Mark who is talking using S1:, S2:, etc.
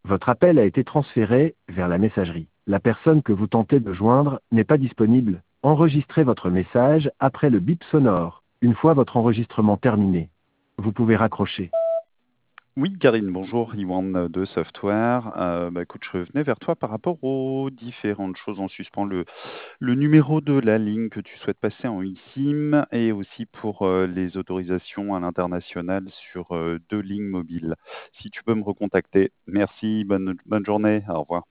S1: Votre appel a été transféré vers la messagerie. La personne que vous tentez de joindre n'est pas disponible. Enregistrez votre message après le bip sonore. Une fois votre enregistrement terminé, vous pouvez raccrocher.
S2: Oui, Karine, bonjour, Iwan de Software. Écoute, je revenais vers toi par rapport aux différentes choses en suspens. Le numéro de la ligne que tu souhaites passer en eSIM et aussi pour les autorisations à l'international sur deux lignes mobiles. Si tu peux me recontacter. Merci, bonne journée, au revoir.